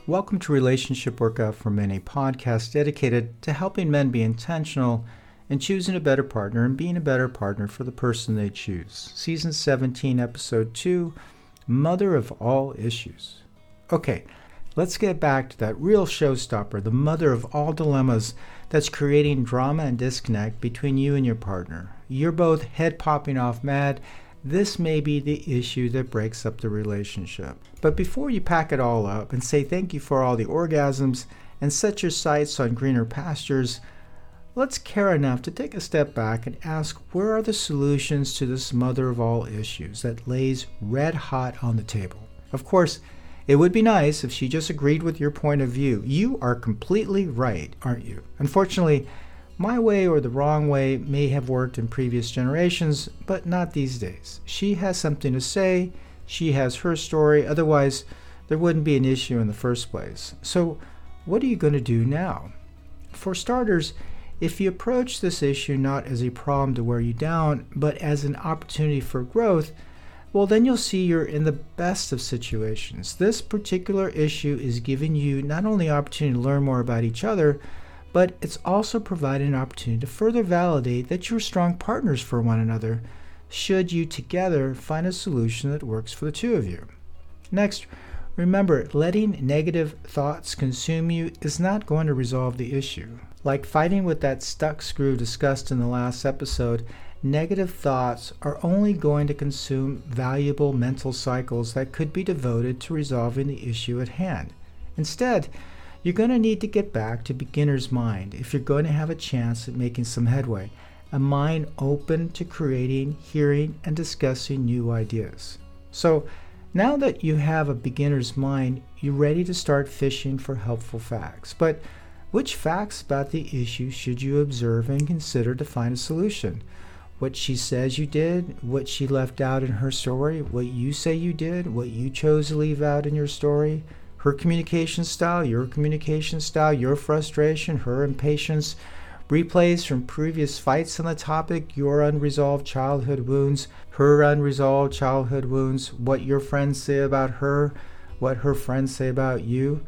Welcome to Relationship Workout for Men, a podcast dedicated to helping men be intentional in choosing a better partner and being a better partner for the person they choose. Season 17, Episode 2, Mother of All Issues. Okay, let's get back to that real showstopper, the mother of all dilemmas that's creating drama and disconnect between you and your partner. You're both head popping off mad. This may be the issue that breaks up the relationship. But before you pack it all up and say thank you for all the orgasms and set your sights on greener pastures, let's care enough to take a step back and ask, where are the solutions to this mother of all issues that lays red hot on the table? Of course, it would be nice if she just agreed with your point of view. You are completely right, aren't you? Unfortunately, my way or the wrong way may have worked in previous generations, but not these days. She has something to say, she has her story, otherwise there wouldn't be an issue in the first place. So what are you going to do now? For starters, if you approach this issue not as a problem to wear you down, but as an opportunity for growth, well, then you'll see you're in the best of situations. This particular issue is giving you not only the opportunity to learn more about each other, but it's also providing an opportunity to further validate that you're strong partners for one another, should you together find a solution that works for the two of you. Next, remember, letting negative thoughts consume you is not going to resolve the issue. Like fighting with that stuck screw discussed in the last episode, negative thoughts are only going to consume valuable mental cycles that could be devoted to resolving the issue at hand. Instead, you're going to need to get back to beginner's mind if you're going to have a chance at making some headway, a mind open to creating, hearing, and discussing new ideas. So now that you have a beginner's mind, you're ready to start fishing for helpful facts. But which facts about the issue should you observe and consider to find a solution? What she says you did, what she left out in her story, what you say you did, what you chose to leave out in your story, her communication style, your communication style, your frustration, her impatience, replays from previous fights on the topic, your unresolved childhood wounds, her unresolved childhood wounds, what your friends say about her, what her friends say about you.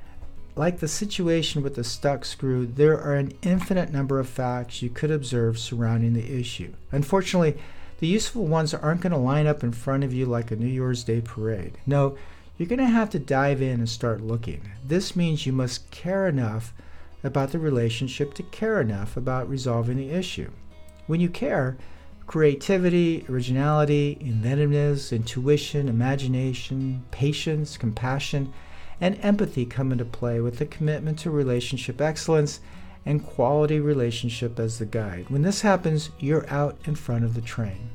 Like the situation with the stuck screw, there are an infinite number of facts you could observe surrounding the issue. Unfortunately, the useful ones aren't going to line up in front of you like a New Year's Day parade. No, you're going to have to dive in and start looking. This means you must care enough about the relationship to care enough about resolving the issue. When you care, creativity, originality, inventiveness, intuition, imagination, patience, compassion, and empathy come into play with the commitment to relationship excellence and quality relationship as the guide. When this happens, you're out in front of the train.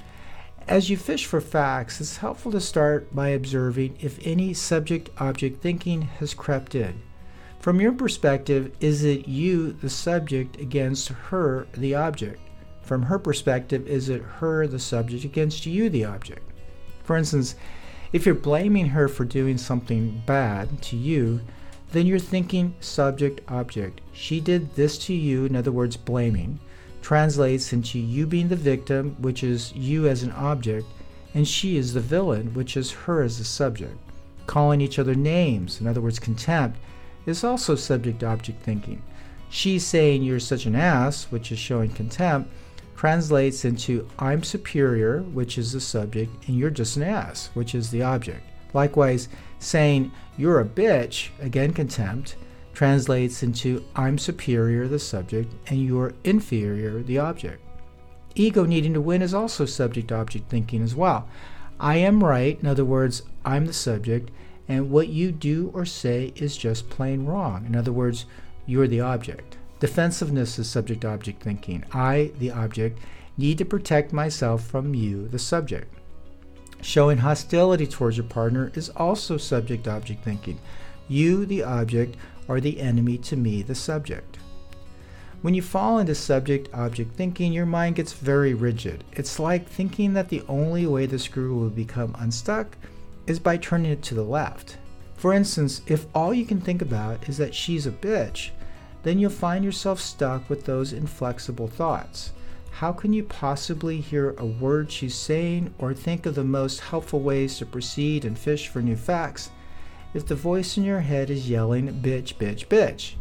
As you fish for facts, it's helpful to start by observing if any subject-object thinking has crept in. From your perspective, is it you, the subject, against her, the object? From her perspective, is it her, the subject, against you, the object? For instance, if you're blaming her for doing something bad to you, then you're thinking subject-object. She did this to you, in other words, blaming, translates into you being the victim, which is you as an object, and she is the villain, which is her as the subject. Calling each other names, in other words, contempt, is also subject-object thinking. She saying you're such an ass, which is showing contempt, translates into I'm superior, which is the subject, and you're just an ass, which is the object. Likewise, saying you're a bitch, again contempt, translates into I'm superior, the subject, and you're inferior, the object. Ego needing to win is also subject-object thinking as well. I am right, in other words, I'm the subject, and what you do or say is just plain wrong. In other words, you're the object. Defensiveness is subject-object thinking. I, the object, need to protect myself from you, the subject. Showing hostility towards your partner is also subject-object thinking. You, the object, are the enemy to me, the subject. When you fall into subject-object thinking, your mind gets very rigid. It's like thinking that the only way the screw will become unstuck is by turning it to the left. For instance, if all you can think about is that she's a bitch, then you'll find yourself stuck with those inflexible thoughts. How can you possibly hear a word she's saying or think of the most helpful ways to proceed and fish for new facts if the voice in your head is yelling, bitch, bitch, bitch.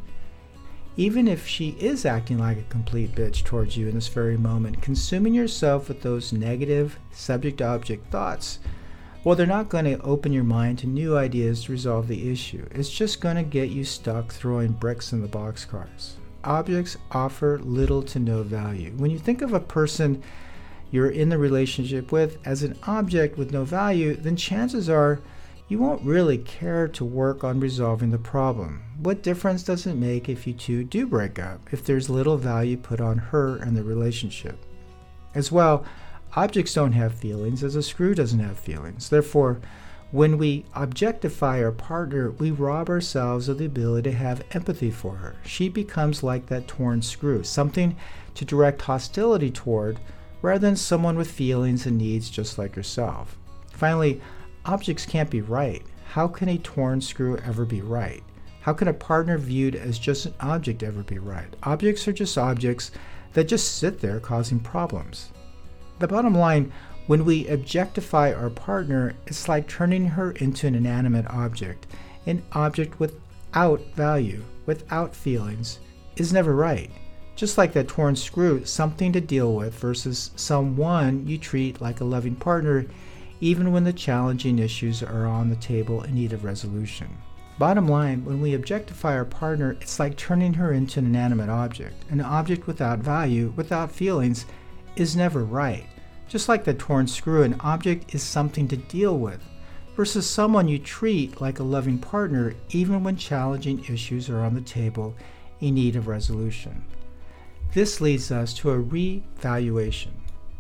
Even if she is acting like a complete bitch towards you in this very moment, consuming yourself with those negative subject-object thoughts, well, they're not going to open your mind to new ideas to resolve the issue. It's just going to get you stuck throwing bricks in the boxcars. Objects offer little to no value. When you think of a person you're in the relationship with as an object with no value, then chances are you won't really care to work on resolving the problem. What difference does it make if you two do break up, if there's little value put on her and the relationship? As well, objects don't have feelings, as a screw doesn't have feelings. Therefore, when we objectify our partner, we rob ourselves of the ability to have empathy for her. She becomes like that torn screw, something to direct hostility toward, rather than someone with feelings and needs just like yourself. Finally, objects can't be right. How can a torn screw ever be right? How can a partner viewed as just an object ever be right? Objects are just objects that just sit there causing problems. The bottom line, when we objectify our partner, it's like turning her into an inanimate object. An object without value, without feelings, is never right. Just like that torn screw, something to deal with versus someone you treat like a loving partner, even when the challenging issues are on the table in need of resolution. Bottom line, when we objectify our partner, it's like turning her into an inanimate object. An object without value, without feelings, is never right. Just like the torn screw, an object is something to deal with, versus someone you treat like a loving partner, even when challenging issues are on the table in need of resolution. This leads us to a revaluation.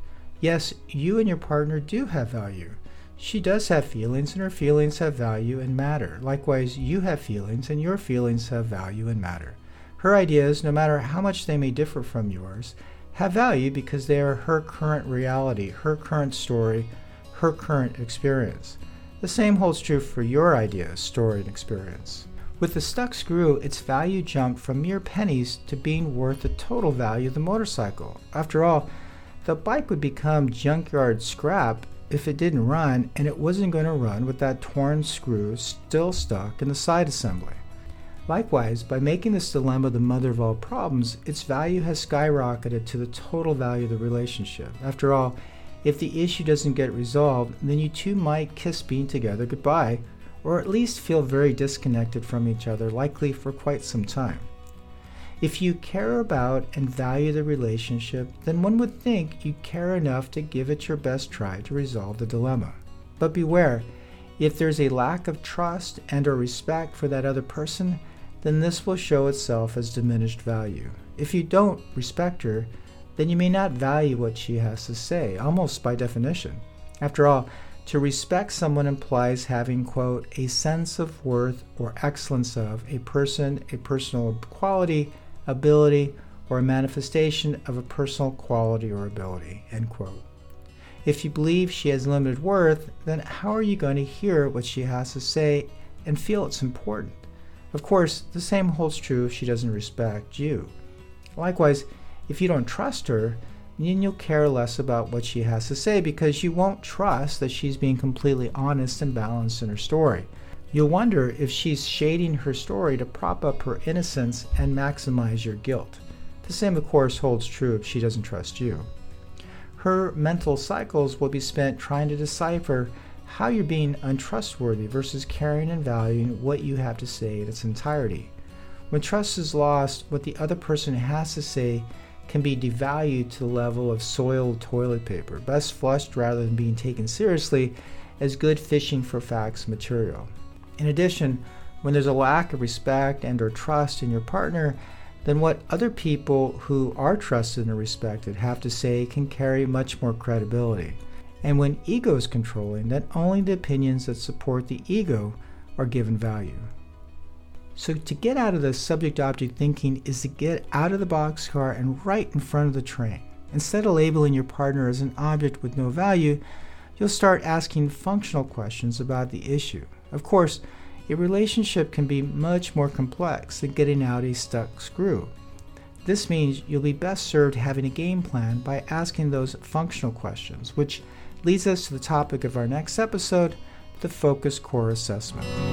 Yes, you and your partner do have value. She does have feelings, and her feelings have value and matter. Likewise, you have feelings, and your feelings have value and matter. Her ideas, no matter how much they may differ from yours, have value because they are her current reality, her current story, her current experience. The same holds true for your ideas, story, and experience. With the stuck screw, its value jumped from mere pennies to being worth the total value of the motorcycle. After all, the bike would become junkyard scrap if it didn't run, and it wasn't going to run with that torn screw still stuck in the side assembly. Likewise, by making this dilemma the mother of all problems, its value has skyrocketed to the total value of the relationship. After all, if the issue doesn't get resolved, then you two might kiss being together goodbye, or at least feel very disconnected from each other, likely for quite some time. If you care about and value the relationship, then one would think you care enough to give it your best try to resolve the dilemma. But beware, if there's a lack of trust and or respect for that other person, then this will show itself as diminished value. If you don't respect her, then you may not value what she has to say, almost by definition. After all, to respect someone implies having, quote, a sense of worth or excellence of a person, a personal quality, ability, or a manifestation of a personal quality or ability, end quote. If you believe she has limited worth, then how are you going to hear what she has to say and feel it's important? Of course, the same holds true if she doesn't respect you. Likewise, if you don't trust her, then you'll care less about what she has to say because you won't trust that she's being completely honest and balanced in her story. You'll wonder if she's shading her story to prop up her innocence and maximize your guilt. The same, of course, holds true if she doesn't trust you. Her mental cycles will be spent trying to decipher how you're being untrustworthy versus caring and valuing what you have to say in its entirety. When trust is lost, what the other person has to say can be devalued to the level of soiled toilet paper, best flushed rather than being taken seriously as good fishing for facts material. In addition, when there's a lack of respect and or trust in your partner, then what other people who are trusted and respected have to say can carry much more credibility. And when ego is controlling, then only the opinions that support the ego are given value. So to get out of the subject-object thinking is to get out of the boxcar and right in front of the train. Instead of labeling your partner as an object with no value, you'll start asking functional questions about the issue. Of course, a relationship can be much more complex than getting out a stuck screw. This means you'll be best served having a game plan by asking those functional questions, which leads us to the topic of our next episode, the Focus Core Assessment.